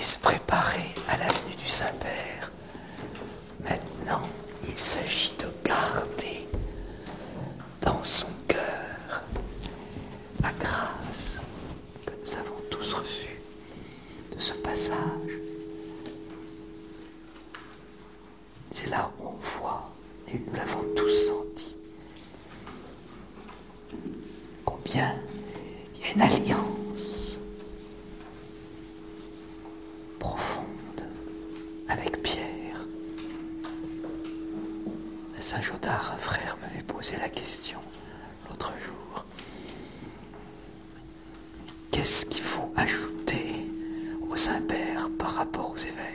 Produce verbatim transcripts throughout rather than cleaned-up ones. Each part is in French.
et se préparer à la venue du Saint-Père. Maintenant, il s'agit de garder dans son cœur la grâce que nous avons tous reçue de ce passage. C'est là où on voit, et nous l'avons tous senti, combien il y a une alliance profonde avec Pierre. À Saint-Jodard, un frère m'avait posé la question l'autre jour. Qu'est-ce qu'il faut ajouter au Saint-Père par rapport aux évêques ?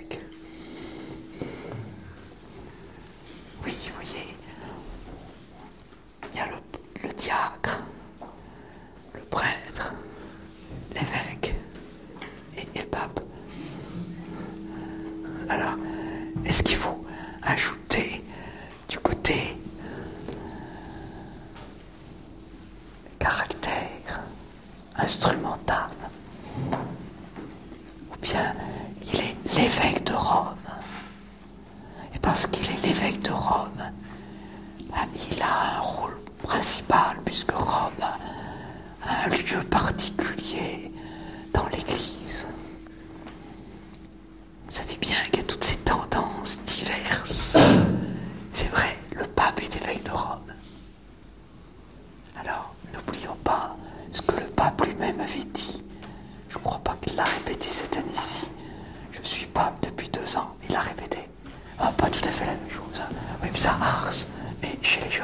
Oui, vous voyez, il y a le, le diacre, le prêtre, l'évêque et, et le pape. Alors, est-ce qu'il faut ajouter du côté caractère instrumental, ou bien il est l'évêque de Rome, et parce qu'il est l'évêque de Rome, ben, il a un rôle principal, puisque Rome a un lieu particulier dans l'Église. Vous savez bien qu'il y a toutes ces tendances diverses. C'est vrai, le pape est évêque de Rome. Alors, n'oublions pas ce que le pape lui-même avait dit. Je ne crois pas qu'il l'a répété cette année-ci. Je suis pape depuis deux ans. Il l'a répété. Ah, pas tout à fait la même chose. Hein. Oui, mais ça à Ars, mais chez les jeunes.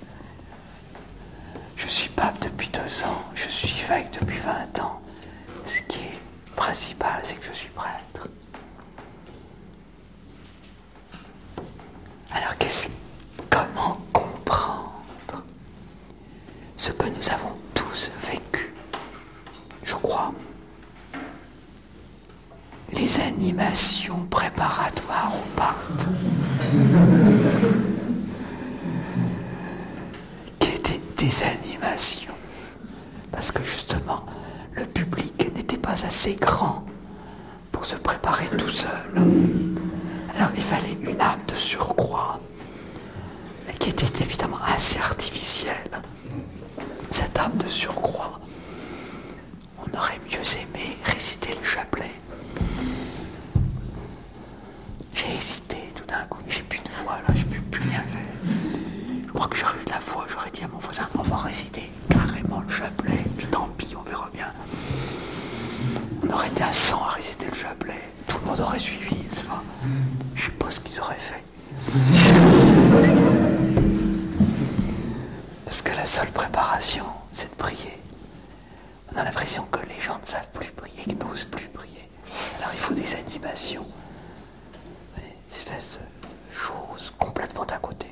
Je suis pape depuis deux ans. Je suis évêque depuis vingt ans. Ce qui est principal, c'est que je suis prêtre. Alors, qu'est-ce, comment comprendre ce que nous avons tous vécu, je crois, les animations préparatoires au pape, qui étaient des animations, parce que justement, le public n'était pas assez grand pour se préparer tout seul. Alors il fallait une âme de surcroît, mais qui était évidemment assez artificielle. Cette âme de surcroît, on aurait mieux aimé réciter le chapelet. J'ai hésité tout d'un coup, j'ai plus de voix là, je ne peux plus rien faire. Je crois que j'aurais eu de la voix, j'aurais dit à mon voisin, on va réciter carrément le chapelet, puis tant pis, on verra bien. On aurait été à cent à réciter le chapelet, tout le monde aurait suivi, c'est pas. Je ne sais pas ce qu'ils auraient fait. Parce que la seule préparation, c'est de prier. On a l'impression que les gens ne savent plus prier, qu'ils n'osent plus prier. Alors il faut des animations, des espèces de choses complètement à côté.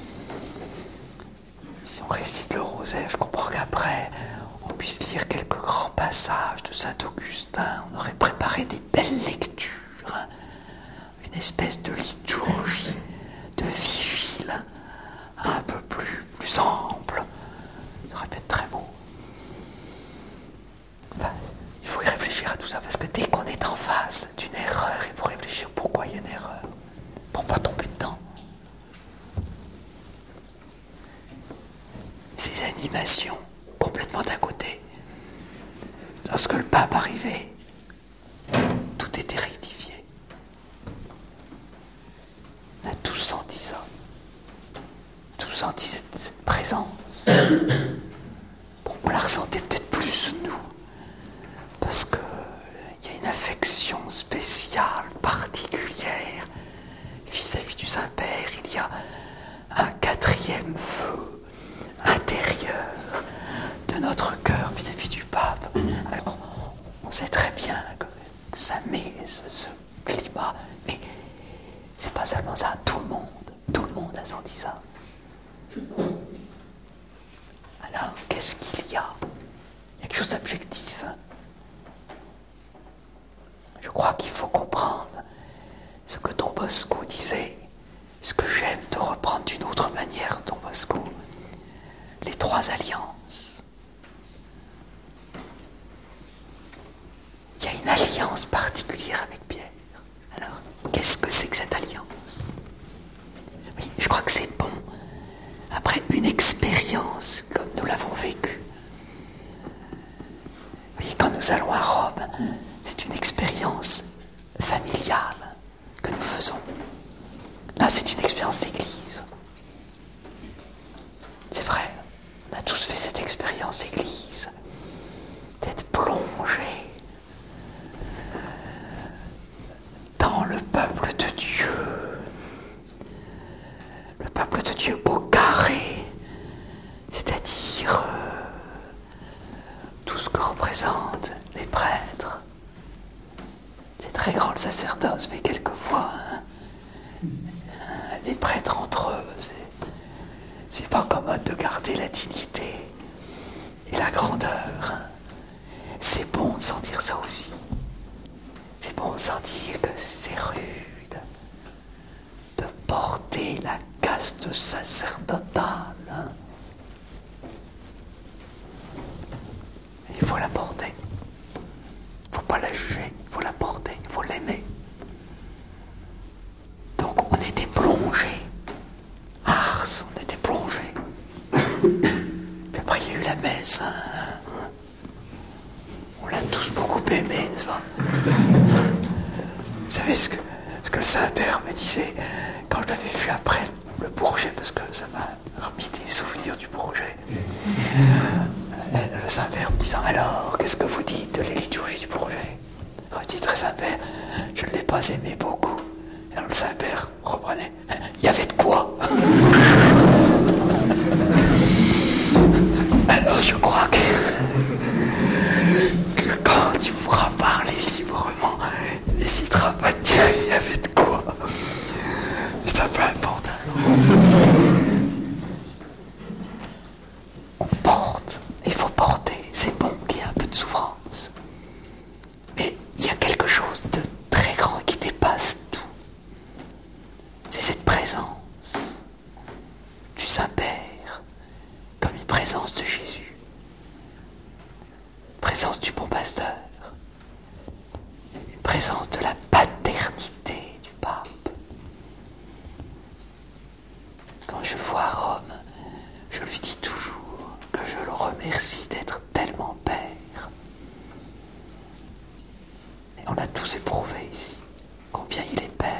Si on récite le rosaire, je comprends qu'après, on puisse lire quelques grands passages de Saint-Augustin. On aurait préparé des belles lectures, hein. Une espèce de liturgie, de vigile, un peu plus, plus ample. Ça aurait pu être très beau. Enfin, il faut y réfléchir à tout ça, parce que dès qu'on est en face d'une erreur, il faut réfléchir pourquoi il y a une erreur, pour ne pas tomber dedans. Ces animations, complètement d'à côté, lorsque le pape arrivait, tout était rectifié. On a tous senti ça. Tous senti cette, cette présence. Bon, on la ressentait peut-être plus, nous, parce qu'il y a une affection spéciale, particulière, vis-à-vis du Saint-Père. Il y a un quatrième feu intérieur de notre cœur vis-à-vis du pape. Alors, on sait très bien que ça met ce, ce climat, mais c'est pas seulement ça, tout le monde, tout le monde a senti ça. Alors, qu'est-ce qu'il y a ? Il y a quelque chose d'objectif. Hein ? Je crois qu'il faut comprendre ce que Don Bosco disait, ce que j'aime de reprendre d'une autre manière Don Bosco, les trois alliances. Il y a une alliance particulière avec Pierre. nous allons à Rome, c'est une expérience familiale que nous faisons. Là, c'est une expérience d'église. C'est vrai, on a tous fait cette expérience d'église, d'être plongé dans le peuple de Dieu. Le peuple de Dieu au carré, c'est-à-dire euh, tout ce que représentent les prêtres. C'est très grand le sacerdoce, mais quelquefois, hein, les prêtres entre eux, c'est, c'est pas commode de garder la dignité et la grandeur. C'est bon de sentir ça aussi. C'est bon de sentir que c'est rude de porter la caste sacerdotale. Hein. Il faut la porter. Il ne faut pas la juger, il faut la porter, il faut l'aimer. Donc on était plongés. Ars, on était plongés. Puis après il y a eu la messe. Hein. On l'a tous beaucoup aimé, n'est-ce pas? Vous savez ce que, ce que le Saint-Père me disait quand je l'avais vu après le Bourget, parce que ça m'a remis des souvenirs du Bourget. Le Saint-Père me disant, alors, qu'est-ce que vous dites de la liturgie du Bourget? Je dis, très Saint-Père, je ne l'ai pas aimé beaucoup. Alors le Saint-Père reprenait, il y avait de quoi? Alors je crois que, que quand tu pourras parler librement, il n'hésitera pas de dire il y avait de quoi. Mais ça peu importe. On porte, il faut porter, c'est bon qu'il y ait un peu de souffrance. Mais il y a quelque chose de très grand qui dépasse tout. C'est cette présence du Saint-Père, comme une présence de Jésus, une présence du bon pasteur, une présence de la paternité du pape. Quand je le vois à Rome, je lui dis toujours que je le remercie d'être tellement père. Et on a tous éprouvé ici combien il est père.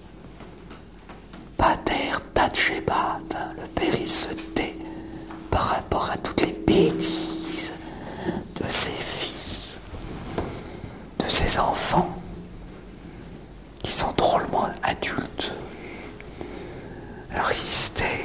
Pater tacebat, le père il se tait par rapport à toutes les bêtises de ses fils, de ses enfants, qui sont drôlement adultes. Alors il se tait.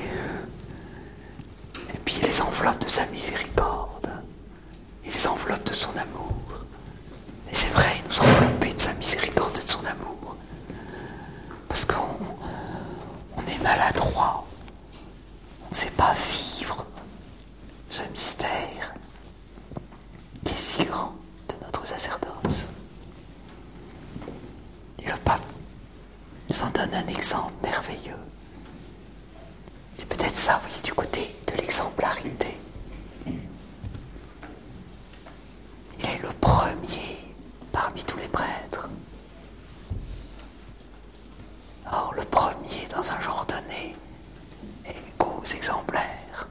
Et puis il les enveloppe de sa miséricorde. Il les enveloppe de son amour. Et c'est vrai, il nous enveloppe de sa miséricorde et de son amour. Parce qu'on on est maladroit. On ne sait pas vivre ce mystère qui est si grand de notre sacerdoce. Et le pape nous en donne un exemple merveilleux. C'est peut-être ça, vous voyez, du côté de l'exemplarité. Il est le premier parmi tous les prêtres. Or, le premier, dans un genre donné, est gros exemplaire.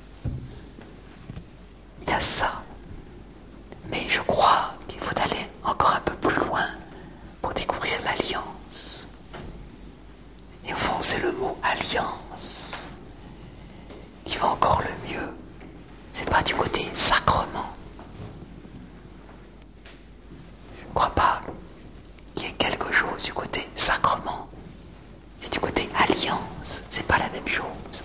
Il y a ça. Mais je crois qu'il faut aller encore un peu plus loin pour découvrir l'alliance. Et au fond, c'est le mot alliance qui va encore le mieux. C'est pas du côté sacrement. Je ne crois pas qu'il y ait quelque chose du côté sacrement. C'est du côté alliance. C'est pas la même chose.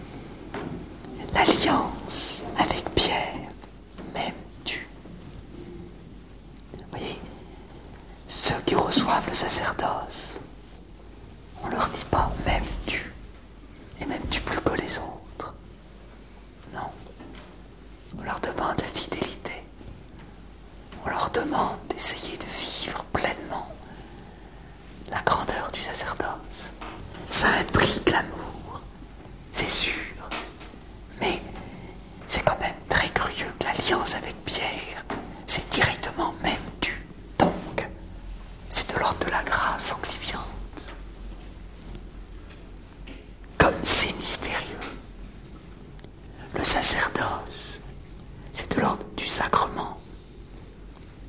L'alliance avec Pierre, m'aimes-tu? Vous voyez, ceux qui reçoivent le sacerdoce, on leur dit pas m'aimes-tu et m'aimes-tu plus que les autres. Non. On leur demande la fidélité. On leur demande d'essayer de vivre pleinement la grandeur du sacerdoce. Ça implique l'amour, c'est sûr. Mais c'est quand même très curieux que l'alliance avec Pierre, c'est directement m'aimes-tu. Donc, c'est de l'ordre de la grâce sanctifiante. Comme c'est mystérieux. Le sacerdoce, c'est de l'ordre du sacrement.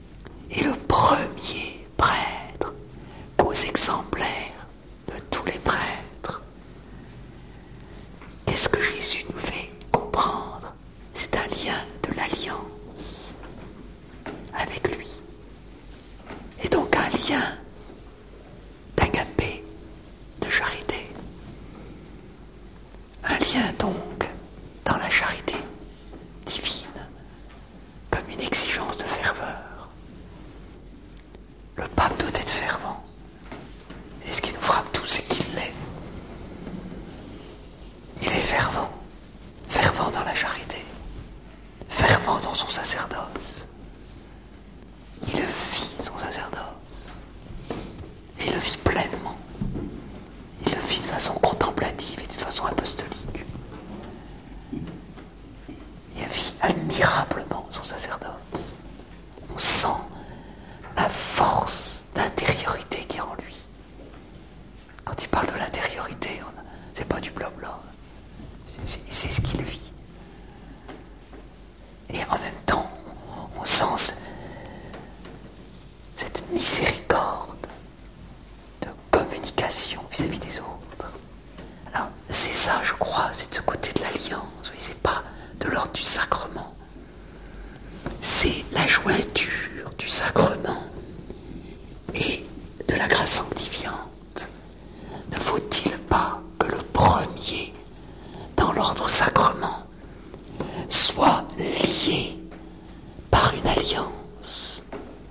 sent la force d'intériorité qui est en lui. Quand il parle de l'intériorité, on... c'est pas du blabla. C'est, c'est, c'est ce qu'il vit. Et en même temps, on, on sent cette miséricorde de communication vis-à-vis des autres. Alors, c'est ça, je crois, c'est de ce côté de l'alliance. Oui, c'est pas de l'ordre du sacrement. C'est la jointure du sacrement et de la grâce sanctifiante. Ne faut-il pas que le premier dans l'ordre sacrement soit lié par une alliance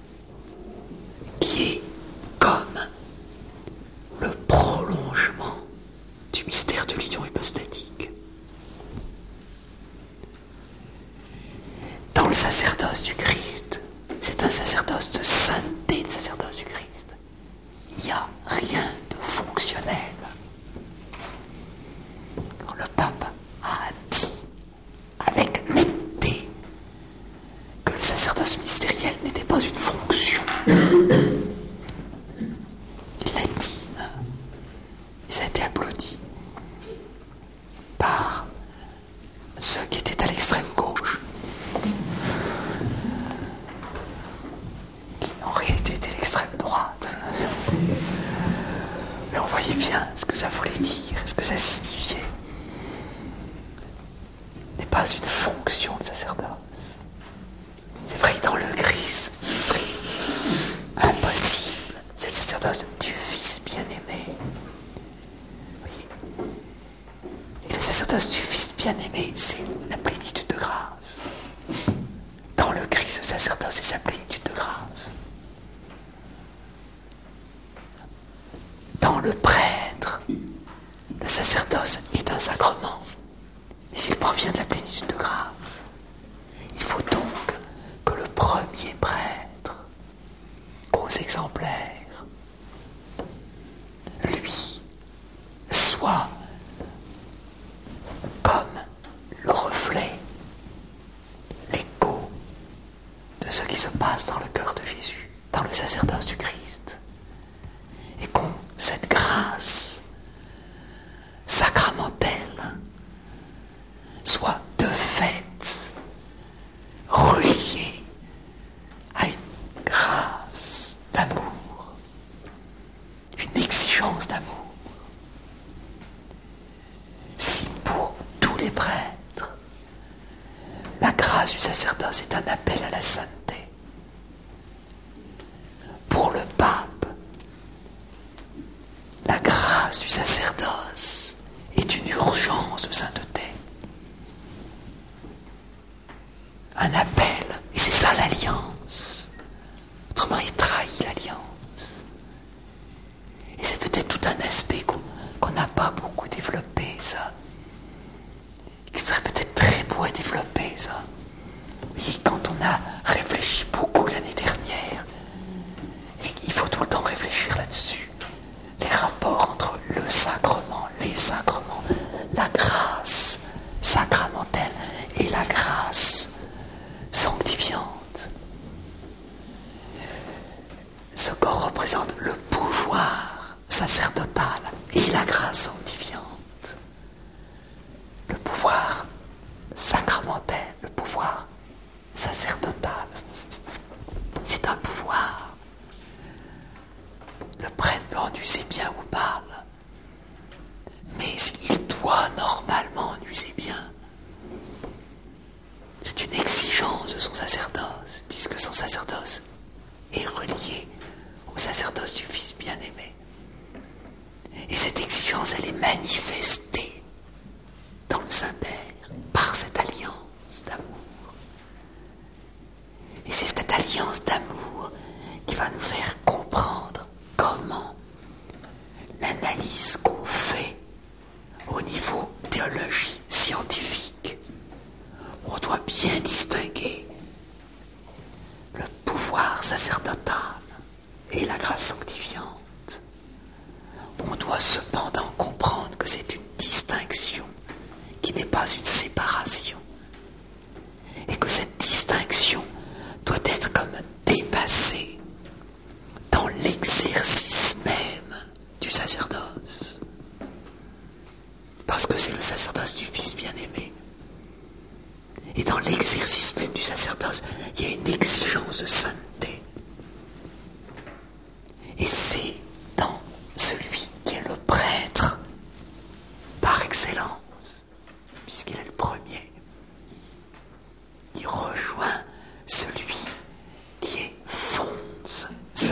qui est comme le prolongement du mystère de l'union hypostatique. Dans le sacerdoce du Christ, c'est un sacerdoce de sainteté, le sacerdoce du Christ. Il n'y a rien de fonctionnel. Le pape a dit avec netteté que le sacerdoce ministériel n'était pas une fonction. Il l'a dit, hein, et ça a été applaudi par ceux qui étaient à l'extrême gauche, qui en réalité étaient l'extrême droite. Mais on voyait bien ce que ça voulait dire, ce que ça signifiait. N'est pas une fonction de sacerdoce. C'est vrai que dans le Christ, ce serait impossible. C'est le sacerdoce du Fils bien-aimé. Oui. Et le sacerdoce du Fils bien-aimé, c'est la plénitude de grâce. Dans le Christ, le sacerdoce, c'est sa plénitude de grâce. Dans le prêtre, le sacerdoce est un sacrement, mais il provient de la plénitude de grâce. Il faut donc que le premier prêtre, gros exemplaire, lui, soit comme le reflet, l'écho de ce qui se passe dans le cœur de Jésus, dans le sacerdoce du Christ. Et qu'on, cette grâce sacramentelle soit de fait reliée à une grâce d'amour, une exigence d'amour. Si pour tous les prêtres, la grâce du sacerdoce est un appel à la sainteté, pour le pape, la grâce du sacerdoce est une urgence de sainteté. Un appel, et c'est ça l'alliance. Autrement, il trahit l'alliance. Et c'est peut-être tout un aspect qu'on, qu'on n'a pas beaucoup développé, ça. Qui serait peut-être très beau à développer, ça. Et quand on a réfléchi beaucoup l'année dernière, et il faut tout le temps réfléchir là-dessus, les rapports entre le sacrement, les sacrements, la grâce sacramentelle et la grâce sanctifiante. Ce corps représente le pouvoir sacerdotal et la grâce sanctifiante. Le pouvoir sacramentel, le pouvoir sacerdotal. C'est un pouvoir. Le prêtre peut en user bien ou mal, mais il doit normalement en user bien. C'est une exigence de son sacerdoce, puisque son sacerdoce est relié au sacerdoce du Fils bien-aimé. Et cette exigence, elle est manifestée dans le Saint-Père par cette alliance d'amour. Et c'est cette alliance d'amour qui va nous faire comprendre comment l'analyse qu'on fait au niveau théologie scientifique, on doit bien distinguer le pouvoir sacerdotal et la grâce sanctifiante. On doit cependant comprendre que c'est une distinction qui n'est pas une séparation, et que cette distinction doit être comme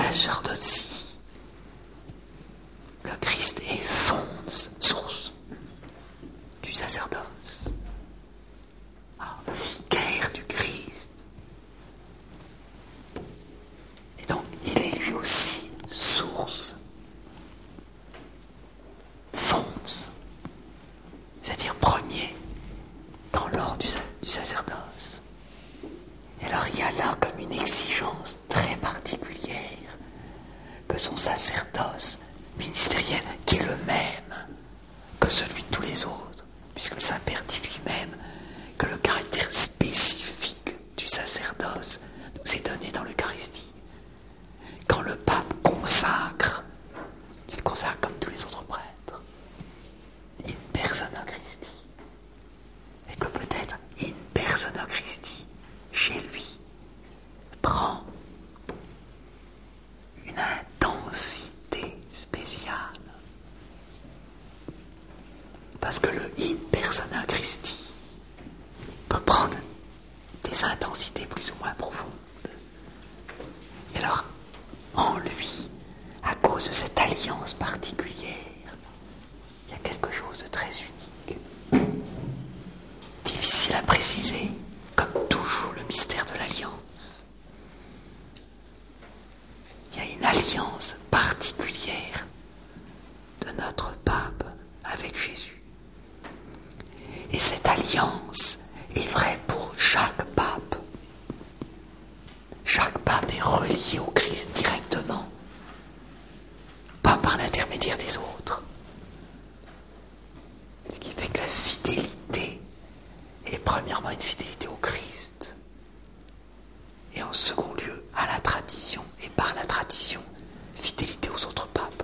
sacerdotie. Le Christ est fonce, source du sacerdoce. Alors, vicaire du Christ. Et donc, il est lui aussi source, fonce, c'est-à-dire premier dans l'ordre du, du sacerdoce. Et alors, il y a là comme une exigence très particulière que son sacerdoce ministériel, qui est le même que celui de tous les autres, puisque le Saint-Père dit lui-même que le caractère spécifique du sacerdoce nous est donné dans l'Eucharistie. Quand le pape consacre, il consacre comme tous les autres prêtres, in persona Christi, et que peut-être in persona Christi, chez lui, prend une intensité spéciale. Parce que le in persona Christi peut prendre des intensités plus ou moins profondes. Et alors, en lui, à cause de cette alliance particulière, il y a quelque chose de très unique. Difficile à préciser, comme toujours le mystère de l'alliance. Il y a une alliance particulière de notre pape avec Jésus. Et cette alliance est vraie pour chaque pape. Chaque pape est relié au Christ directement, pas par l'intermédiaire des autres. Ce qui fait que la fidélité est premièrement une fidélité au Christ, et en second lieu à la tradition, et par la tradition, fidélité aux autres papes.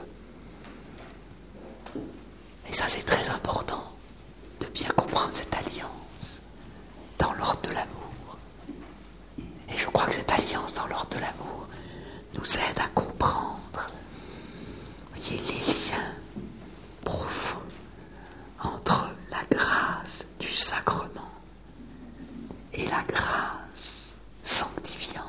Et ça, c'est très important de bien comprendre cette alliance dans l'ordre de l'amour. Et je crois que cette alliance dans l'ordre de l'amour nous aide à comprendre, voyez, les liens profonds entre la grâce du sacrement et la grâce sanctifiante,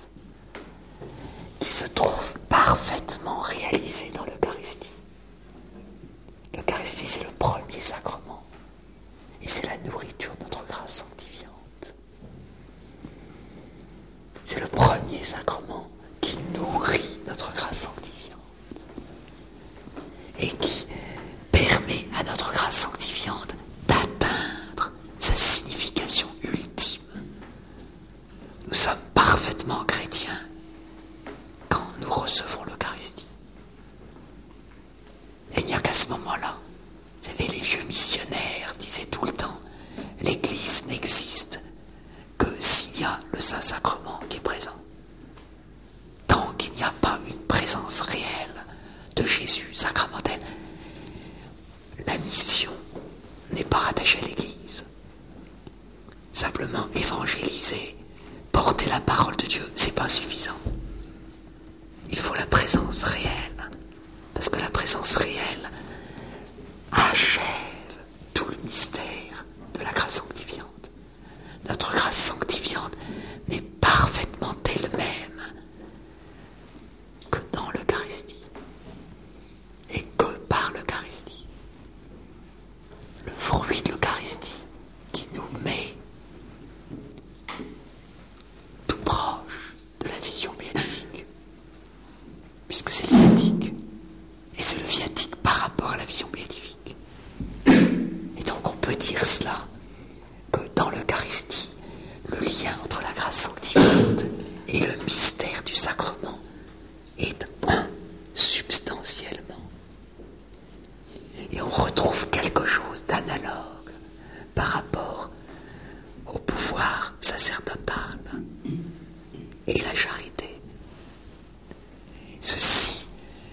qui se trouve parfaitement réalisée dans l'Eucharistie. L'Eucharistie, c'est le premier sacrement, et c'est la nourriture de notre grâce sanctifiante. C'est le premier sacrement qui nourrit notre grâce sanctifiante et qui permet à notre grâce sanctifiante d'atteindre sa signification ultime. Nous sommes parfaitement chrétiens quand nous recevons l'Eucharistie. Et il n'y a qu'à ce moment-là. Vous savez, les vieux missionnaires disaient tout le temps, l'Église n'existe que s'il y a le Saint-Sacrement qui est présent. Tant qu'il n'y a pas une présence réelle de Jésus sacramentel, la mission n'est pas rattachée à l'Église. Simplement évangéliser, porter la parole de Dieu, c'est pas suffisant. Il faut la présence réelle, parce que la présence réelle achève tout le mystère de la grâce sanctifiante. Notre grâce sanctifiante n'est parfaitement elle-même que dans l'Eucharistie et que par l'Eucharistie. Le fruit de l'Eucharistie qui nous met tout proche de la vision béatifique, puisque c'est le viatique, et c'est le viatique par rapport à la vision béatifique. Et donc on peut dire cela, que dans l'Eucharistie, le lien entre la grâce sanctifiante et le mystère du sacrement est un substantiellement. Et on retrouve quelque chose d'analogue par rapport au pouvoir sacerdotal et la charité. Ceci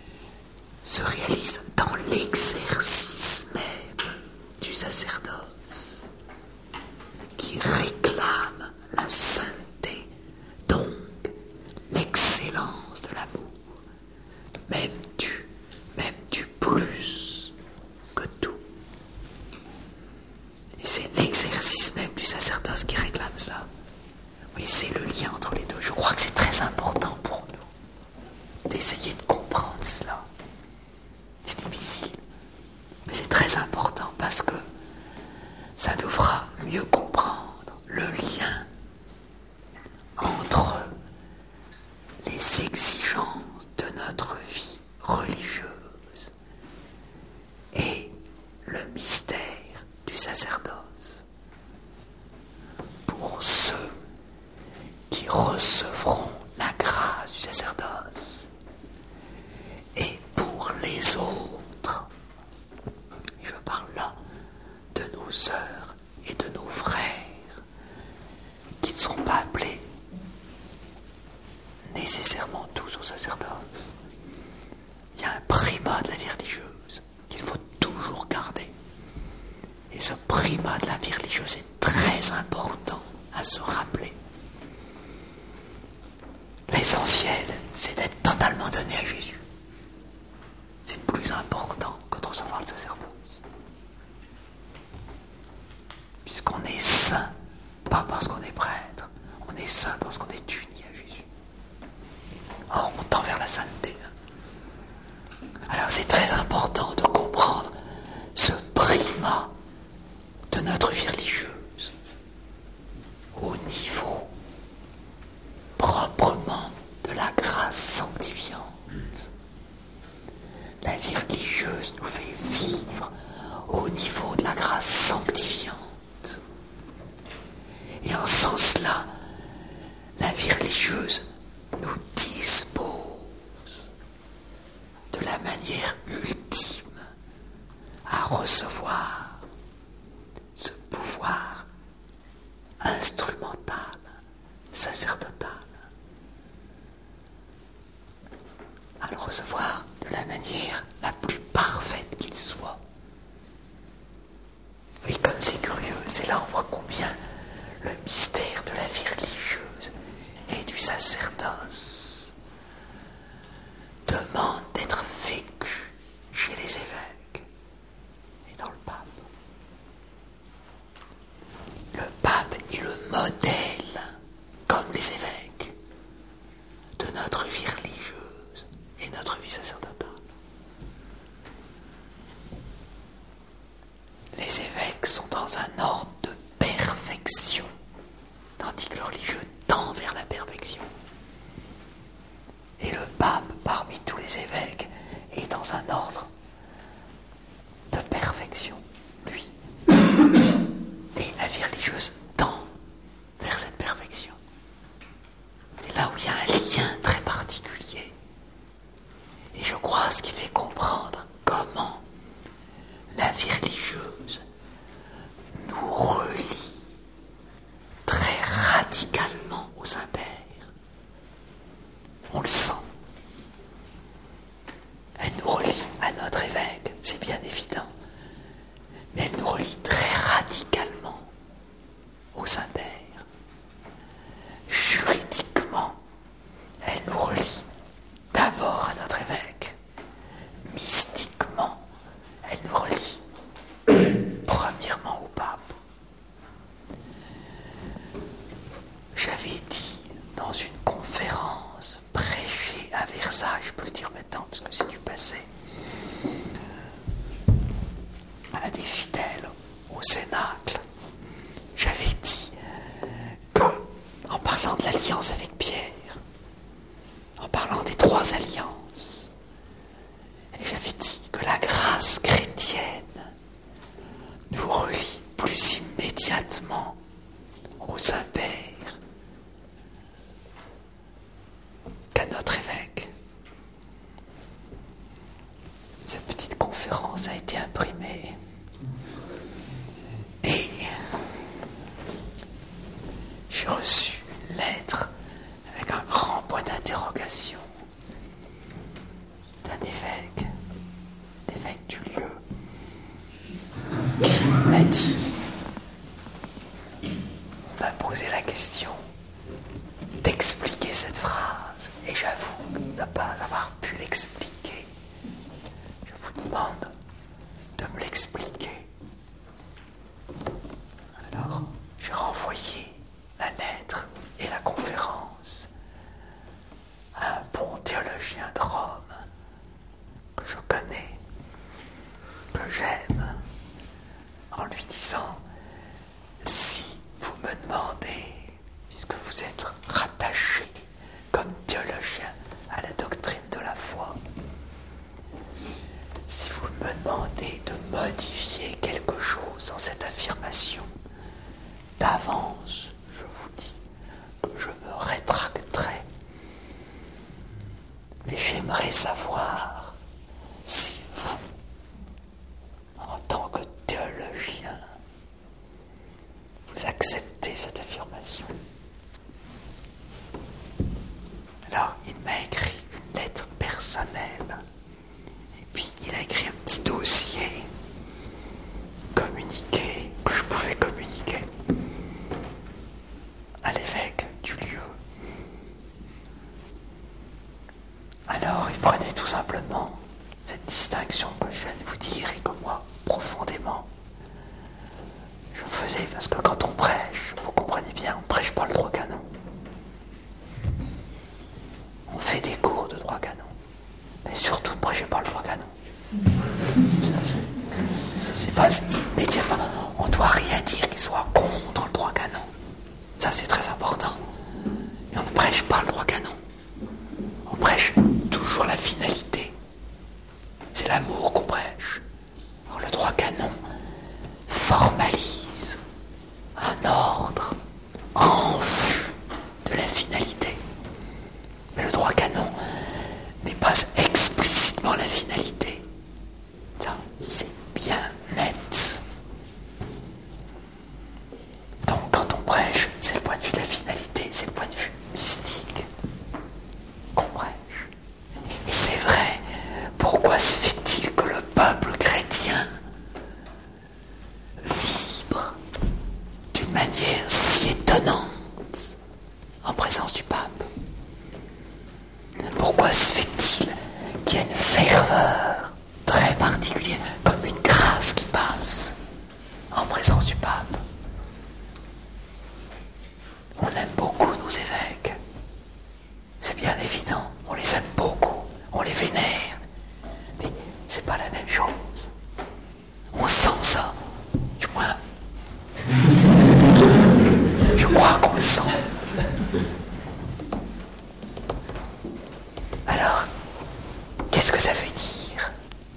les exigences de notre vie religieuse et le mystère du sacerdoce. Pour ceux qui recevront la grâce du sacerdoce et pour les autres, je parle là de nos sœurs et de nos frères qui ne seront pas appelés nécessairement tous au sacerdoce. Il y a un primat de la vie religieuse qu'il faut toujours garder. Et ce primat de la vie religieuse est très important à se rappeler. L'essentiel, c'est d'être totalement donné à Jésus. C'est plus important que de recevoir le sacerdoce. Puisqu'on est saint, pas parce qu'on est prêtre, on est saint parce qu'on est uni à Jésus. Or, on tend vers la sainteté. Alors c'est très important de comprendre ce primat de notre vie religieuse au niveau proprement de la grâce sanctifiante. La vie religieuse nous fait vivre au niveau de la grâce sanctifiante. Et en ce sens-là, la vie religieuse nous dispose de la manière ultime à recevoir ce pouvoir instrumental, sacerdotal, à le recevoir de la manière la plus parfaite qu'il soit. Oui, comme c'est curieux, c'est là on voit combien le mystère de la vie religieuse et du sacerdoce demande d'être vécu chez les évêques et dans le pape. Le pape est le modèle, comme les évêques, de notre vie religieuse et notre vie sacerdotale. Les évêques sont dans un ordre de perfection, tandis que le religieux tend vers la perfection. Et le pape, parmi tous les évêques, est dans un ordre de perfection, lui. Et la vie religieuse tend vers cette perfection. C'est là où il y a un lien très particulier. Et je crois ce qui fait comprendre comment la vie religieuse nous relie très radicalement au Saint-Père. On le sent. Elle nous relie à notre évêque, c'est bien évident. Mais elle nous relie très radicalement au Saint-Père. Juridiquement, elle nous relie d'abord à notre évêque. Mystiquement, elle nous relie premièrement au pape. J'avais dit dans une conférence prêchée à Versailles, je peux le dire maintenant parce que c'est du passé, à des fidèles au Cénacle, j'avais dit que, en parlant de l'alliance avec Pierre, en parlant des trois alliances, et j'avais dit que la grâce chrétienne nous relie plus immédiatement au Saint-Père qu'à notre évêque. Cette petite conférence a été imprimée et j'ai reçu une lettre avec un grand point d'interrogation d'un évêque, l'évêque du lieu, qui m'a dit, on m'a posé la question d'expliquer cette phrase, et j'avoue ne pas avoir pu l'expliquer. Je vous demande de me l'expliquer. Alors, j'ai renvoyé la lettre et la conférence à un bon théologien de Rome que je connais, que j'aime, en lui disant, si vous me demandez, puisque vous êtes rattaché comme théologien Mais j'aimerais savoir si vous, en tant que théologien, vous acceptez cette affirmation. Alors, il m'a écrit une lettre personnelle, et puis il a écrit un petit dossier communiqué, que je pouvais communiquer à l'évêque du lieu. Alors, il prenait tout simplement cette distinction que je viens de vous dire et que moi, profondément, je faisais, parce que quand on prêche, vous comprenez bien, on ne prêche pas le droit canon. On fait des cours de droit canon. Mais surtout, ne prêchez pas le droit canon. Ça, c'est pas immédiatement. On ne doit rien dire qui soit contre le droit canon. Ça, c'est très important. Mais on ne prêche pas le droit canon. On prêche toujours la finalité. C'est l'amour qu'on prêche. Alors, le droit canon formalise un ordre en vue de la finalité. Mais le droit canon n'est pas explicitement la finalité. Ça, c'est bien net. Donc, quand on prêche, c'est le point de vue de la finalité, c'est le point de vue mystique qu'on prêche. Et c'est vrai, pourquoi se fait-il que le peuple chrétien vibre d'une manière si étonnante en présence du pape? Pourquoi se fait-il qu'il y a une ferveur très particulière, comme une grâce qui passe en présence du pape? On aime beaucoup nos évêques. C'est bien évident, on les aime beaucoup, on les vénère. Mais c'est pas la même chose. On sent ça, du moins. Je crois qu'on le sent. Alors, qu'est-ce que ça veut dire?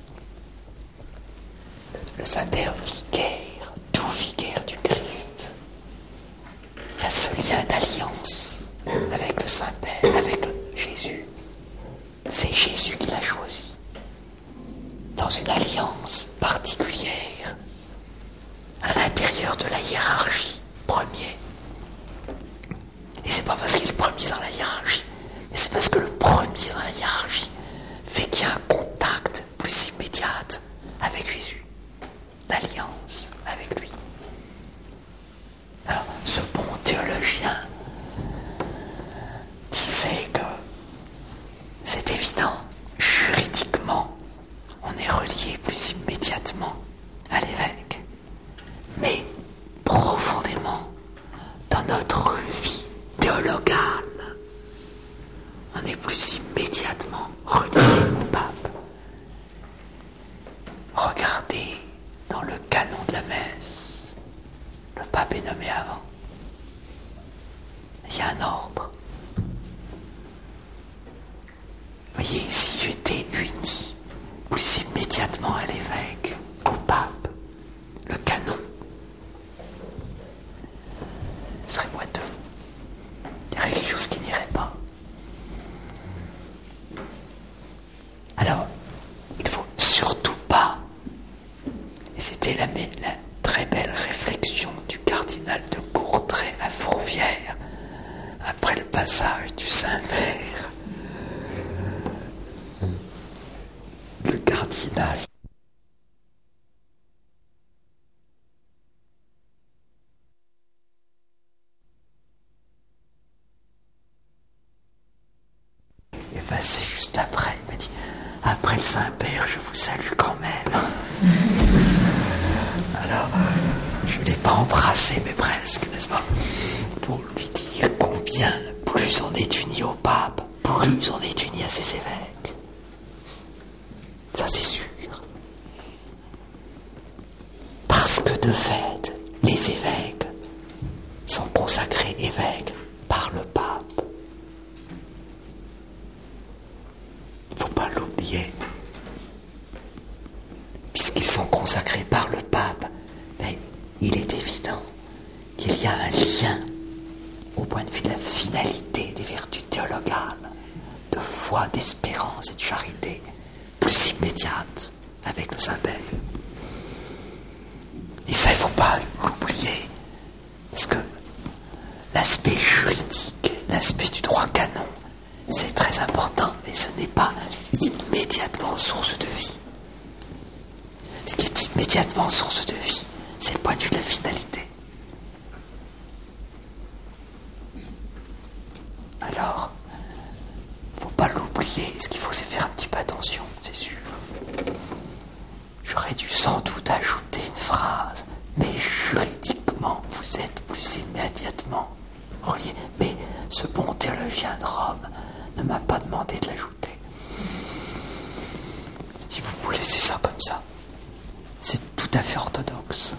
Le Saint-Père vicaire, tout vicaire du Christ. Il y a ce lien d'alliance avec le Saint-Père, avec Jésus. C'est Jésus qui l'a choisi. Dans une alliance particulière, à l'intérieur de la hiérarchie, premier. Et c'est pas parce qu'il est premier dans la hiérarchie, mais c'est parce que le premier dans la hiérarchie fait qu'il y a un contact plus immédiat avec Jésus, d'alliance avec lui. Alors, ce bon théologien disait que c'est évident, juridiquement, on est relié plus immédiatement à l'évêque, mais profondément, dans notre vie théologale, on est plus immédiatement relié au pape. Regardez dans le canon de la messe, le pape est nommé avant. Il y a un ordre. Vous voyez, si j'étais uni plus immédiatement à l'évêque qu'au pape, le canon serait boiteux. Il y aurait quelque chose qui n'irait pas. Alors, il ne faut surtout pas, et c'était la, la très belle réflexion du cardinal de Courtrai à Fourvière, après le passage du Saint-Père. Le cardinal est passé juste après. Il m'a dit, après le Saint-Père, je vous salue quand même. Alors, je ne l'ai pas embrassé, mais presque, n'est-ce pas? Pour lui dire combien plus on est unis au pape, plus on est unis à ses évêques. Ça, c'est sûr. Parce que de fait, les évêques sont consacrés évêques par le pape. Il ne faut pas l'oublier. Puisqu'ils sont consacrés par le pape, mais il est évident qu'il y a un lien au point de vue de la finalité des vertus théologales, de foi, d'espérance et de charité plus immédiate avec le Saint-Père. Et ça, il ne faut pas l'oublier, parce que l'aspect juridique, l'aspect du droit canon, c'est très important, mais ce n'est pas immédiatement source de vie. Ce qui est immédiatement source de vie, c'est le point de vue de la finalité. Alors, il ne faut pas l'oublier. Ce qu'il faut, c'est faire un petit peu attention, c'est sûr. J'aurais dû sans doute ajouter une phrase, mais juridiquement, vous êtes plus immédiatement reliés. Mais ce bon théologien de Rome ne m'a pas demandé de l'ajouter. Il dit, vous vous laissez ça comme ça. C'est tout à fait orthodoxe.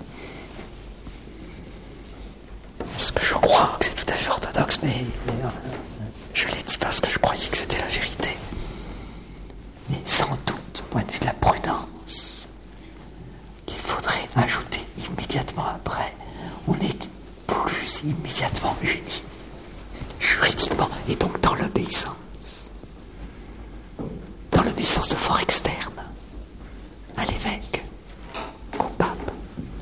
Parce que je crois que c'est tout à fait orthodoxe, mais, mais euh, je l'ai dit parce que je croyais que c'était la vérité. Mais sans doute, au point de vue de la prudence, qu'il faudrait ajouter immédiatement après, on est plus immédiatement unis, juridiquement, et donc dans l'obéissance. Dans l'obéissance de foi externe, à l'évêque, au pape.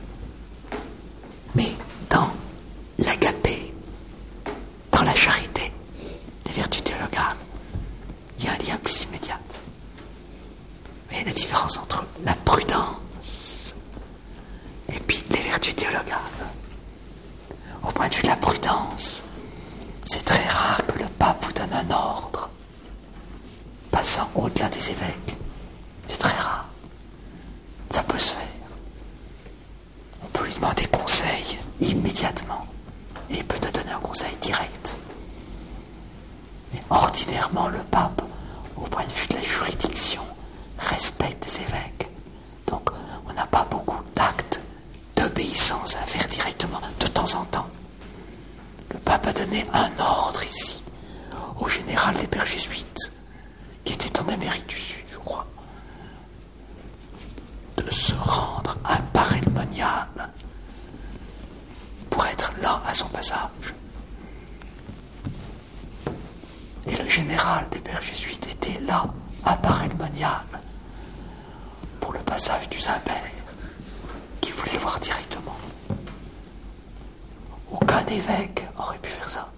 Mais dans l'agapé, dans la charité, les vertus théologales, il y a un lien plus immédiat. Mais la différence entre la prudence et puis les vertus théologales. Au point de vue de la prudence, c'est très rare que le pape vous donne un ordre passant au-delà des évêques. C'est très rare. Ça peut se faire. On peut lui demander conseil immédiatement et il peut te donner un conseil direct. Mais ordinairement, le pape, au point de vue de la juridiction, respecte les évêques. Donc, on n'a pas beaucoup d'actes d'obéissance à faire directement, de temps en temps. Le pape a donné un ordre ici, au général des pères jésuites, qui était en Amérique du Sud, je crois, de se rendre à Bar-el-Monial pour être là à son passage. Et le général des pères jésuites était là, à Bar-el-Monial, pour le passage du Saint-Père, qui voulait le voir directement. Aucun évêque aurait pu faire ça.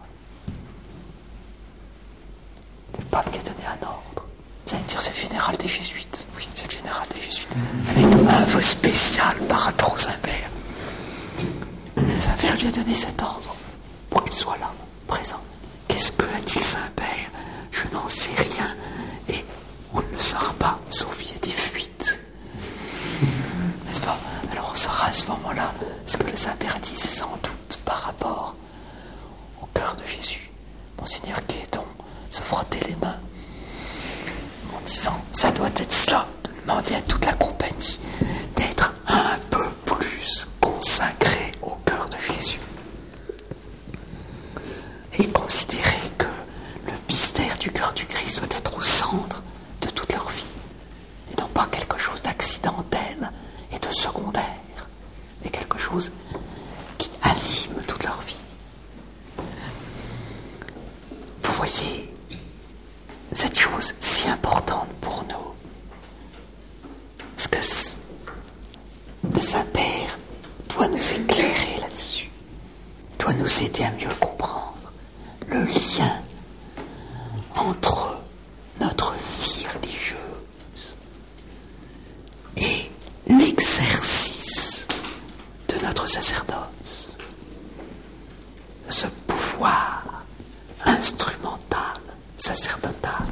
C'est le pape qui a donné un ordre. Vous allez me dire, c'est le général des jésuites. Oui, c'est le général des jésuites. Avec un vœu spécial par rapport au Saint-Père. Le Saint-Père lui a donné cet ordre pour qu'il soit là, présent. Qu'est-ce que a dit le Saint-Père? Je n'en sais rien. Et on ne le saura pas, sauf qu'il y a des fuites. N'est-ce pas? Alors on saura à ce moment-là ce que le Saint-Père a dit, c'est sans doute par rapport au cœur de Jésus. Monseigneur Guédon se frottait les mains en disant, ça doit être cela, de demander à toute la compagnie d'être un peu plus consacré au cœur de Jésus. Et considérer que le mystère du cœur du Christ doit être au centre de toute leur vie. Et non pas quelque chose d'accidentel et de secondaire, mais quelque chose qui anime toute leur vie. Vous voyez, cette chose si importante pour nous, parce que le Saint-Père doit nous éclairer là-dessus, doit nous aider à mieux comprendre le lien entre notre vie religieuse et l'exercice de notre sacerdoce, ce pouvoir instrumental, sacerdotal.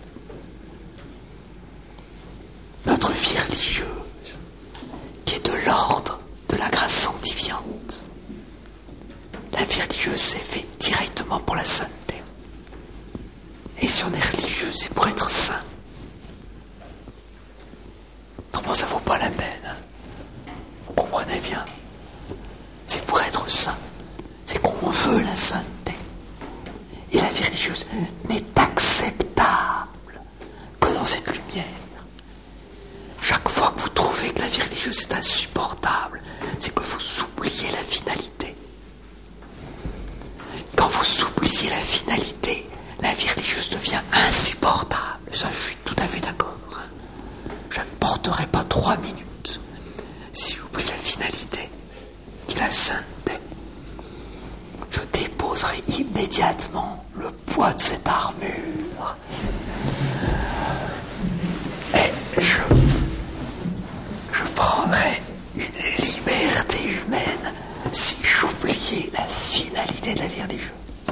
Notre vie religieuse, qui est de l'ordre de la grâce sanctifiante. La vie religieuse, c'est fait directement pour la sainteté. Et si on est religieux, c'est pour être saint. Autrement, ça vaut pas la peine. Hein. Vous comprenez bien. C'est pour être saint. C'est qu'on veut la sainteté. Et la vie religieuse n'est acceptable que dans cette lumière. Chaque fois que vous trouvez que la vie religieuse est insupportable, c'est que vous oubliez la finalité. Quand vous oubliez la finalité, la vie religieuse devient insupportable. supporterai pas trois minutes si j'oublie la finalité, qui est la sainteté. Je déposerai immédiatement le poids de cette armure et je, je prendrai une liberté humaine si j'oubliais la finalité de la vie religieuse.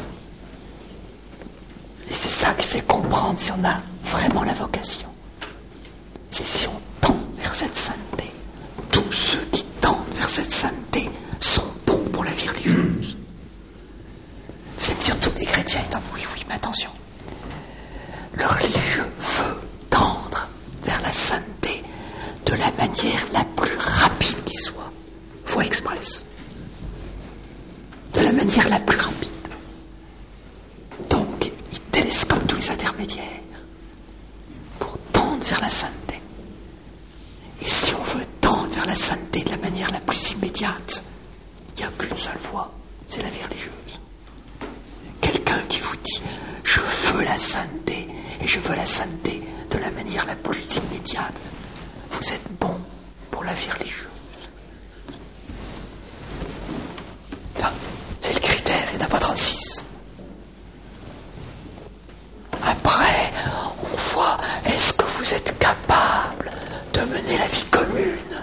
Et c'est ça qui fait comprendre si on a vraiment la vocation. C'est si on tend vers cette sainteté. Tous ceux qui tendent vers cette sainteté sont bons pour la vie religieuse. Vous allez me dire, tous les chrétiens étant oui, oui, mais attention. Le religieux veut tendre vers la sainteté de la manière la plus rapide qui soit. Voie express. De la manière la plus rapide. Donc, il télescope tous les intermédiaires pour tendre vers la sainteté. Et si on veut tendre vers la sainteté de la manière la plus immédiate, il n'y a qu'une seule voie, c'est la vie religieuse. Quelqu'un qui vous dit « je veux la sainteté, et je veux la sainteté de la manière la plus immédiate », vous êtes bon pour la vie religieuse. Enfin, c'est le critère, il n'y en a pas trente-six. Après, on voit, est-ce que vous êtes capable de mener la vie commune?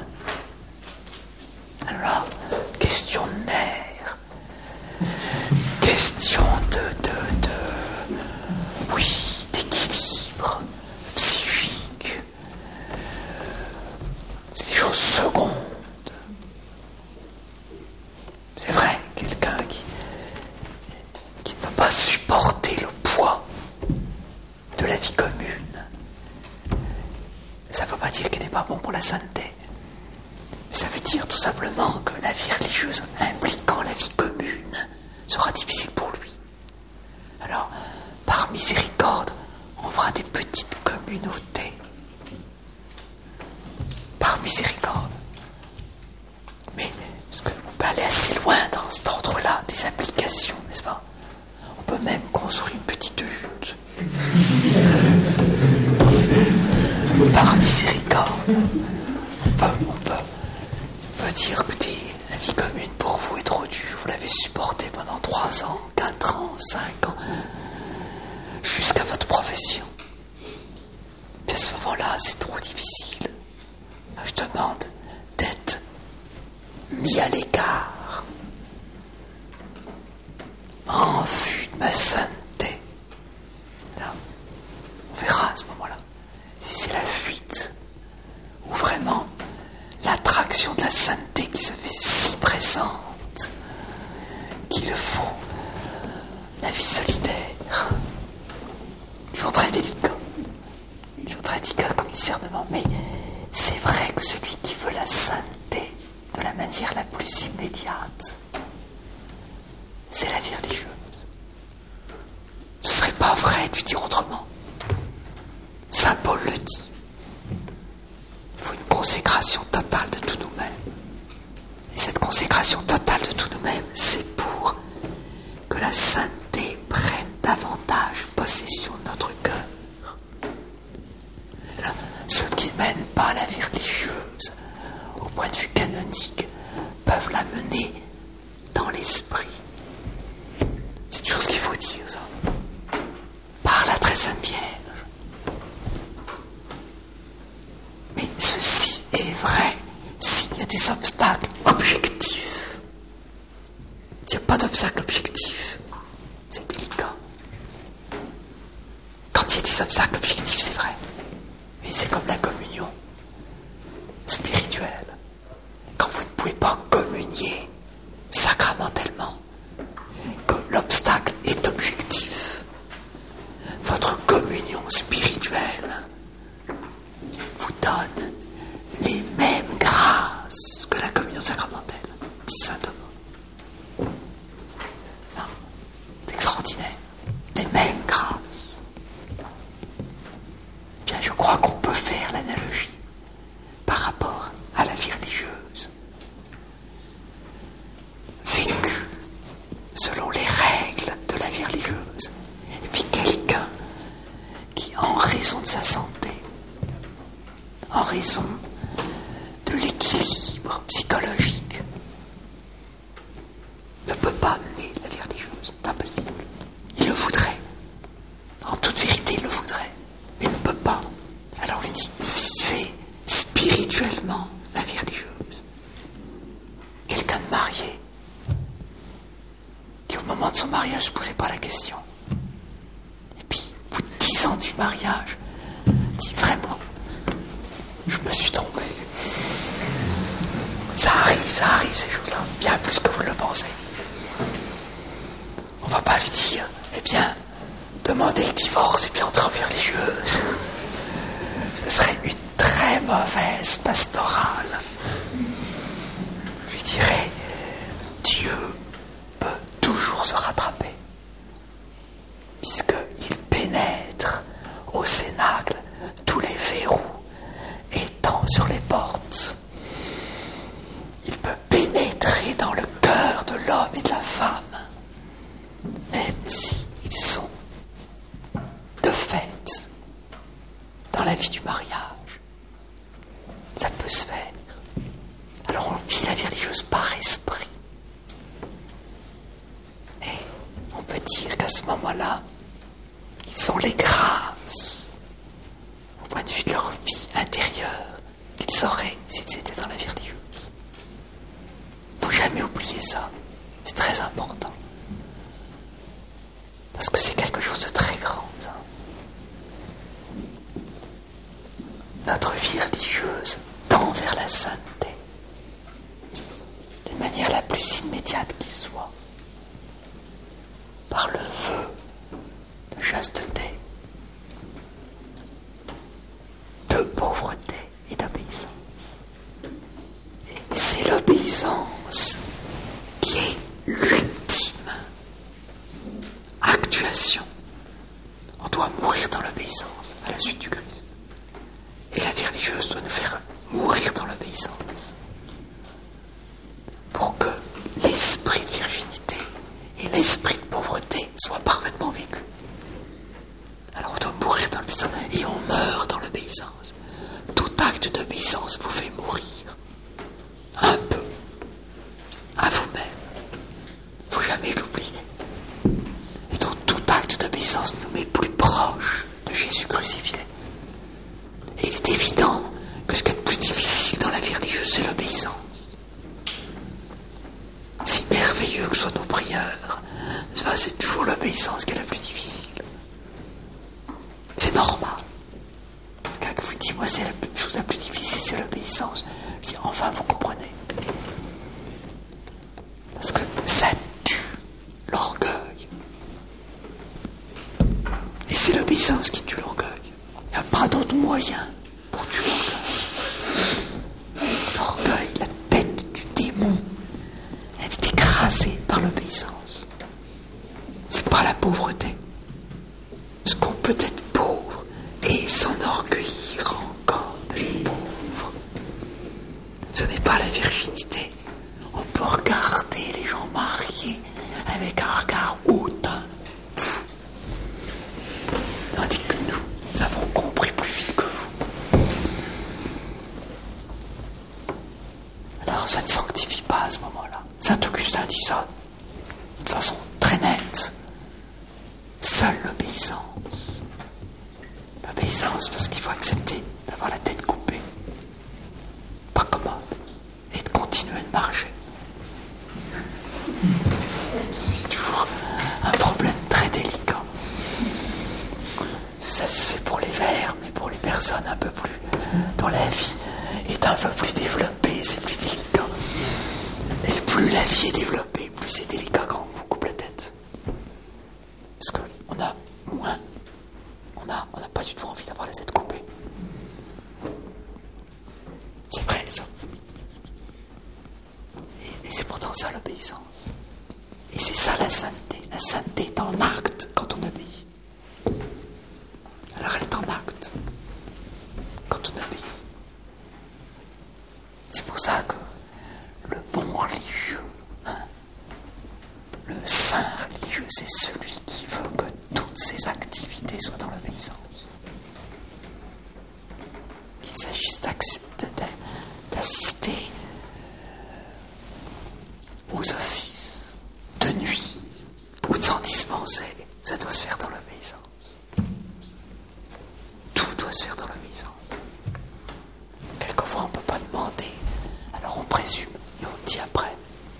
Alors, question de nerfs, question de, de, de, oui, d'équilibre psychique. C'est des choses secondes. C'est vrai, quelqu'un qui, qui ne peut pas supporter le poids de la vie commune, ça ne veut pas dire qu'il n'est pas bon pour la sainteté. Mais ça veut dire tout simplement que la vie religieuse impliquant la vie commune sera difficile pour lui. Alors, par miséricorde, on fera des petites communautés. Par miséricorde. Mais parce que on peut aller assez loin dans cet ordre-là, des applications, n'est-ce pas? On peut même construire une petite hutte. Par miséricorde. On peut, on peut, on peut dire, écoutez, la vie commune pour vous est trop dure. Vous l'avez supportée pendant trois ans, quatre ans, cinq ans, jusqu'à votre profession. Puis à ce moment-là, c'est trop difficile. Je demande d'être mis à l'écart en vue de ma sainteté. Là, on verra à ce moment-là si c'est la fuite ou vraiment l'attraction de la sainteté qui se fait si présente qu'il faut la vie solitaire. Il faut très délicat. Il faut très délicat comme discernement. Mais c'est vrai que celui qui veut la sainteté de la manière la plus immédiate, c'est la vie religieuse. Ce ne serait pas vrai de lui dire autrement. Saint Paul le dit. Il faut une consécration totale de tout nous-mêmes. Et cette consécration totale de tout nous-mêmes, c'est pour que la sainteté prenne davantage possession de notre cœur. Alors, ceux qui ne mènent pas la vie religieuse, au point de vue canonique, peuvent la mener dans l'esprit. C'est une chose qu'il faut dire, ça. Par la très sainte Vierge. Mais ceci est vrai s'il y a des obstacles objectifs. S'il n'y a pas d'obstacle objectif, c'est délicat. Quand il y a des obstacles objectifs, c'est vrai. Mais c'est comme la communion spirituelle. Quand vous ne pouvez pas communier sacramentellement, que l'obstacle est objectif, votre communion spirituelle vous donne les mêmes grâces que la communion sacramentelle, dit saint Thomas. Non, c'est extraordinaire. Les mêmes grâces. Bien, je crois qu'on peut faire l'analogie par rapport à la vie religieuse, vécue selon les règles de la vie religieuse, et puis quelqu'un qui, en raison de sa santé, en raison de l'équilibre psychologique, ne peut pas mener la vie religieuse. C'est impossible. Il le voudrait. En toute vérité, il le voudrait. Mais il ne peut pas. Alors il dit, vivez spirituellement la vie religieuse. Quelqu'un de marié, qui au moment de son mariage ne se posait pas la question. Et puis, au bout de dix ans du mariage, dit vraiment, je me suis trompé. Ça arrive, ça arrive ces choses-là, bien plus que vous le pensez. On va pas lui dire, eh bien, demandez le divorce et puis entrez en vie religieuse. Ce serait une très mauvaise pastorale. Je lui dirais, Dieu peut toujours se rattraper, puisqu'il pénètre au cénacle tous les verrous étant sur les portes. Il peut pénétrer dans le cœur de l'homme et de la femme, même s'ils sont de fait dans la vie du mariage. Ça peut se faire. Alors on vit la vie religieuse par esprit. Et on peut dire qu'à ce moment-là, ils ont les grâces, au point de vue de leur vie intérieure, qu'ils auraient s'ils étaient dans la vie religieuse. Il ne faut jamais oublier ça. C'est très important. Parce que c'est quelque chose de très grand, ça. Notre vie religieuse tend vers la sainteté, d'une manière la plus immédiate qui soit, par le vœu de chasteté, de pauvreté et d'obéissance. Et c'est l'obéissance qui est l'ultime actuation. On doit mourir dans l'obéissance à la suite du Christ. Et la vie religieuse doit nous faire mourir dans l'obéissance pour que l'esprit de virginité et l'esprit de pauvreté soient parfaitement vécus. Alors on doit mourir dans l'obéissance et on meurt dans l'obéissance. Tout acte d'obéissance vous fait mourir un peu à vous-même. Il ne faut jamais l'oublier. Et donc tout acte d'obéissance nous met plus proche de Jésus crucifié. Et il est évident que ce qui est le plus difficile dans la vie religieuse, c'est l'obéissance. Si merveilleux que soient nos prières, c'est toujours l'obéissance qui est la plus difficile. C'est normal. Quelqu'un vous dit, moi, c'est la chose la plus difficile, c'est l'obéissance. Je dis, enfin, vous comprenez. Parce que ça tue l'orgueil. Et c'est l'obéissance qui tue l'orgueil. Il n'y a pas d'autre moyen pour tuer l'orgueil. L'orgueil, la tête du démon, elle est écrasée par l'obéissance. C'est pas la pauvreté. Parce qu'on peut être pauvre et s'enorgueillir encore d'être pauvre. Ce n'est pas la virginité. On peut regarder les gens mariés avec un regard hautain. Tandis que nous, nous avons compris plus vite que vous. Alors ça ne sanctifie pas à ce moment-là. Saint Augustin dit ça de façon très nette. Seule l'obéissance. L'obéissance parce qu'il faut accepter d'avoir la tête coupée. Pas commode. Et de continuer de marcher. C'est toujours un problème très délicat. Ça se fait pour les vers, mais pour les personnes un peu plus dont la vie est un peu plus développée, c'est plus délicat. Et plus la vie est développée, plus c'est délicat quand on vous coupe la tête. Parce qu'on a moins, on a, on n'a pas du tout envie d'avoir la tête coupée. C'est vrai, ça. Et, et c'est pourtant ça l'obéissance. Et c'est ça la sainteté. La sainteté est en acte quand on obéit. Alors elle est en acte quand on obéit. C'est pour ça que le bon religieux, hein, le saint religieux, c'est celui qui veut que toutes ses activités soient dans l'obéissance. Qu'il s'agisse doit se faire dans l'obéissance. Quelquefois, on ne peut pas demander, alors on présume et on dit après.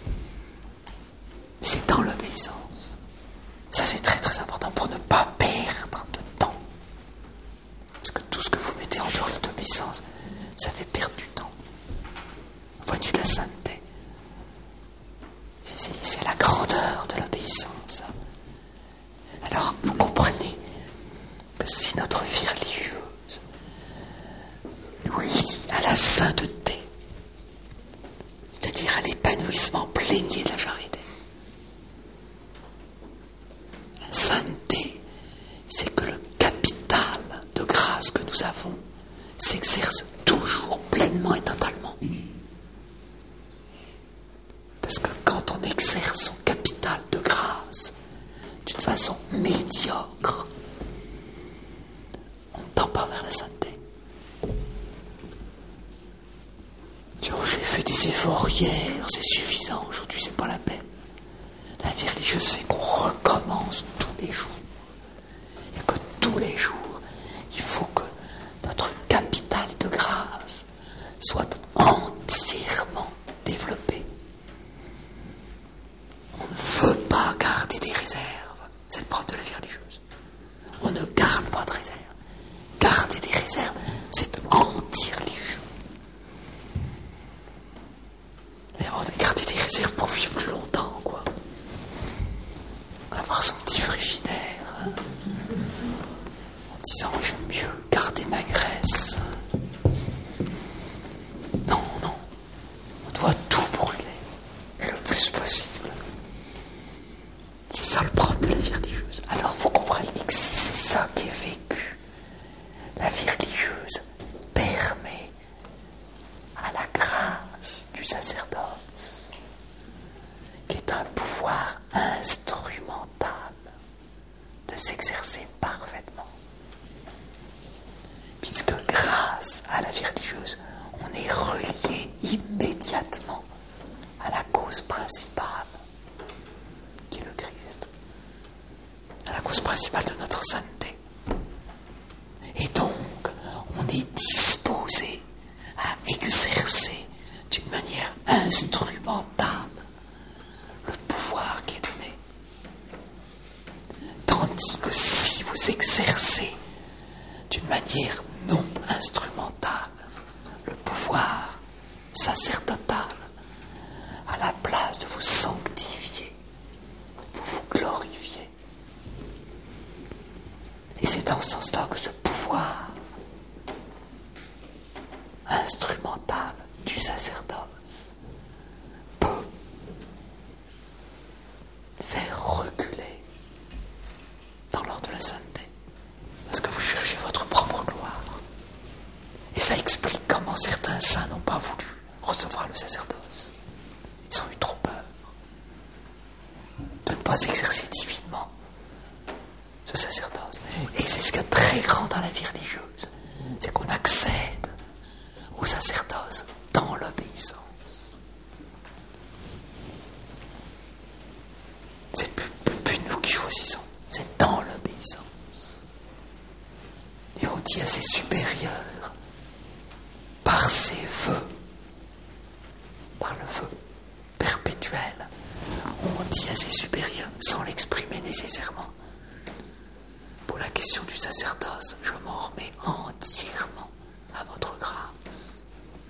Mais c'est dans l'obéissance. Ça, c'est très très important pour ne pas perdre de temps. Parce que tout ce que vous mettez en dehors de l'obéissance, ça fait perdre du temps. Vois-tu la sainteté? C'est, c'est, c'est la grandeur de l'obéissance. Alors, vous comprenez que si notre vie religieuse nous lie à la sainteté, c'est-à-dire à l'épanouissement plénier de la charité, la sainteté, c'est que le capital de grâce que nous avons s'exerce toujours pleinement et totalement. Parce que quand on exerce son capital de grâce d'une façon médiocre, on ne tend pas vers la sainteté. Oh, j'ai fait des efforts hier, c'est suffisant, aujourd'hui c'est pas la peine. La vie religieuse fait qu'on recommence tous les jours. Et que tous les jours, il faut que notre capital de grâce soit entièrement développé. On ne veut pas garder des réserves. C'est le propre de la vie religieuse. On ne garde pas de réserves. Garder des réserves, c'est anti-religieux. Et on a gardé des réserves pour vivre plus longtemps, quoi. Avoir son petit frigidaire, hein, en disant j'aime mieux garder ma graisse. Non, non. On doit tout brûler. Et le plus possible. C'est ça le propre de la vie religieuse. Alors vous comprenez que si c'est ça qui est vécu, la vie religieuse permet à la grâce du sacerdoce, qui est un pouvoir instrumental, de s'exercer parfaitement. Puisque grâce à la vie religieuse, on est relié immédiatement à la cause principale, qui est le Christ, à la cause principale de notre sainteté. Et donc, on est disposé à exercer d'une manière instrumentale le pouvoir qui est donné. Tandis que si vous exercez d'une manière non instrumentale le pouvoir sacerdotal, à la place de vous sanctifier, vous vous glorifiez. Et c'est dans ce sens-là que ce pouvoir instrumental du sacerdoce peut faire reculer dans l'ordre de la sainteté. Parce que vous cherchez votre propre gloire. Et ça explique comment certains saints n'ont pas voulu recevoir le sacerdoce. Ils ont eu trop peur de ne pas exercer divinement ce sacerdoce. Et c'est ce qu'il y a de très grand dans la vie religieuse. C'est qu'on accède au sacerdoce dans l'obéissance. C'est plus, plus, plus nous qui choisissons. C'est dans l'obéissance. Et on dit à ses supérieurs, par ses vœux, par le vœu perpétuel, on dit à ses supérieurs, sans l'exprimer nécessairement, pour la question du sacerdoce, je m'en remets entièrement à votre grâce.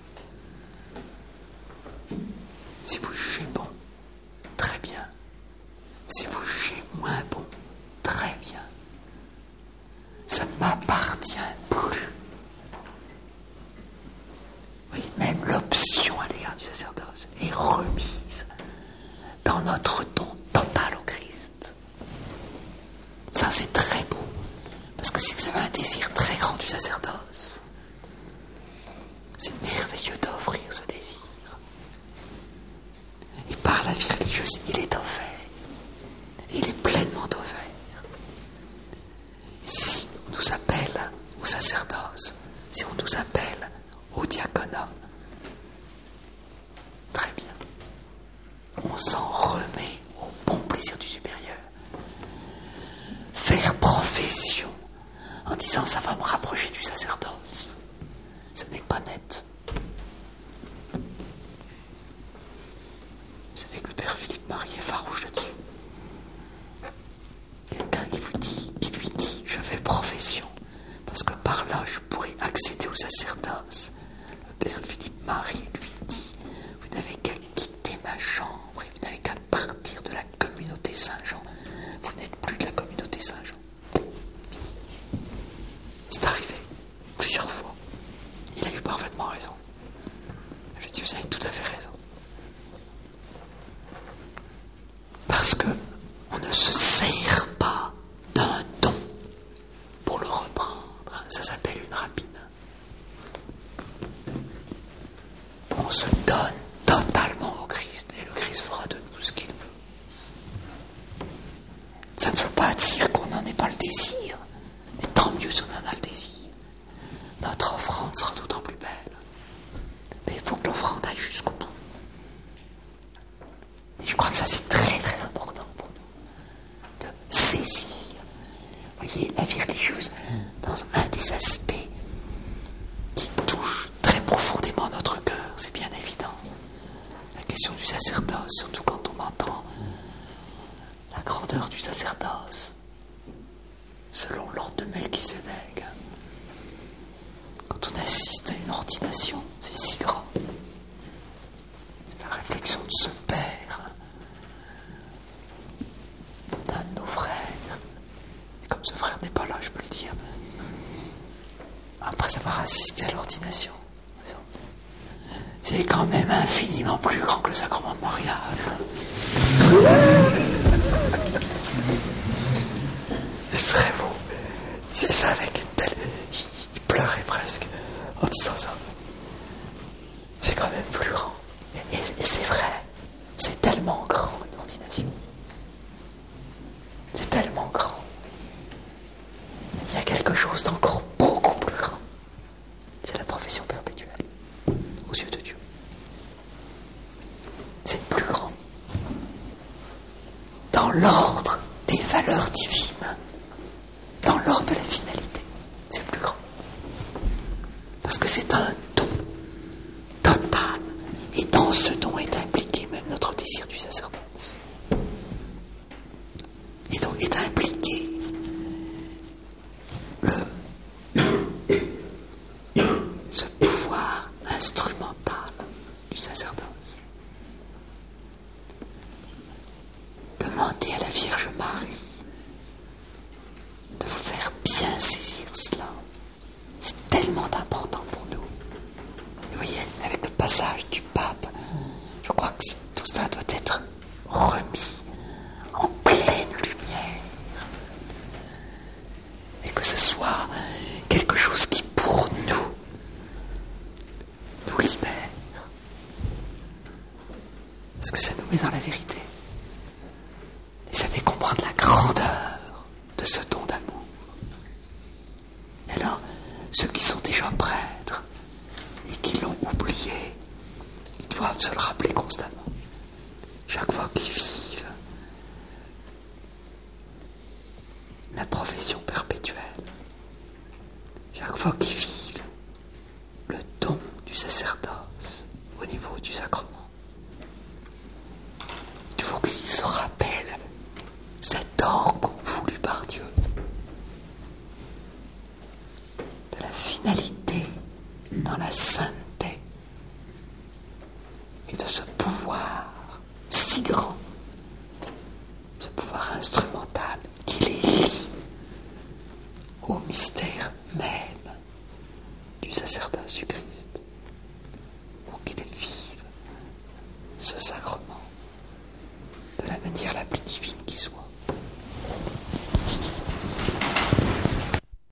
Si vous jugez bon, très bien. Si vous jugez moins bon, très bien. Ça ne m'appartient plus. Oui, même l'option à l'égard du sacerdoce est remise dans notre don total au Christ. Ça, c'est très beau. Parce que si vous avez un désir très grand du sacerdoce, c'est merveilleux d'offrir ce désir. Et par la vie religieuse, il est offert. Il est pleinement offert. Si on nous appelle au sacerdoce, si on nous appelle au diaconat, très bien. On s'en remet au sacerdoce, le père Philippe Marie lui dit, vous n'avez qu'à quitter ma chambre et vous n'avez qu'à partir de la communauté Saint-Jean. Vous n'êtes plus de la communauté Saint-Jean. C'est arrivé plusieurs fois. Il a eu parfaitement raison. Je dis, vous avez tout à fait raison. Parce que on ne se sert pas d'un don pour le reprendre. Ça s'appelle une rapine. On se donne totalement au Christ et le Christ fera de nous ce qu'il veut. Ça ne veut pas dire qu'on n'en ait pas le désir, mais tant mieux si on en a le désir. Notre offrande sera d'autant plus belle. Mais il faut que l'offrande aille jusqu'au bout. Et je crois que ça c'est très très important pour nous, de saisir. Vous voyez, la vie religieuse, dans un des aspects qui touche très profondément notre cœur, c'est bien évident. La question du sacerdoce, surtout quand on entend la grandeur du sacerdoce, selon l'ordre de Melchisédek. Quand on assiste à une ordination, c'est si grand. C'est la réflexion de ce père, d'un de nos frères. Et comme ce frère n'est pas là, je peux le dire, après avoir assisté à l'ordination, c'est quand même infiniment plus grand que le sacrement de mariage. C'est très beau. C'est ça avec une telle... Il pleurait presque en disant ça. C'est quand même plus grand. Et, et, et c'est vrai. C'est tellement grand, l'ordination. C'est tellement grand. Il y a quelque chose d'encore beaucoup plus grand. C'est la profession perpétuelle aux yeux de Dieu. C'est plus grand. Dans l'ordre des valeurs divines, dans l'ordre de la finalité, c'est plus grand. Parce que c'est un don total. Et dans ce don est impliqué même notre désir du sacerdoce. Et donc est impliqué le, ce pouvoir instrumental du sacerdoce. Demandez à la Vierge Marie de vous faire bien saisir cela. C'est tellement important pour nous. Vous voyez, avec le passage du pape, je crois que tout ça doit être remis en pleine lumière. Et que ce soit quelque chose qui, pour nous, nous libère. Parce que ça nous met dans la vérité. Et ça fait comprendre la grandeur de ce don d'amour. Et alors, ceux qui sont déjà prêtres et qui l'ont oublié, ils doivent se le rappeler constamment. Chaque fois qu'ils vivent la profession perpétuelle, chaque fois qu'ils vivent le don du sacerdoce au niveau du sacrement, il faut qu'ils se rappellent cet ordre voulu par Dieu, de la finalité dans la sainteté et de ce pouvoir si grand, ce pouvoir instrumental qui les lie au mystère même du sacerdoce du Christ, pour qu'ils vivent ce sacrement de la manière la plus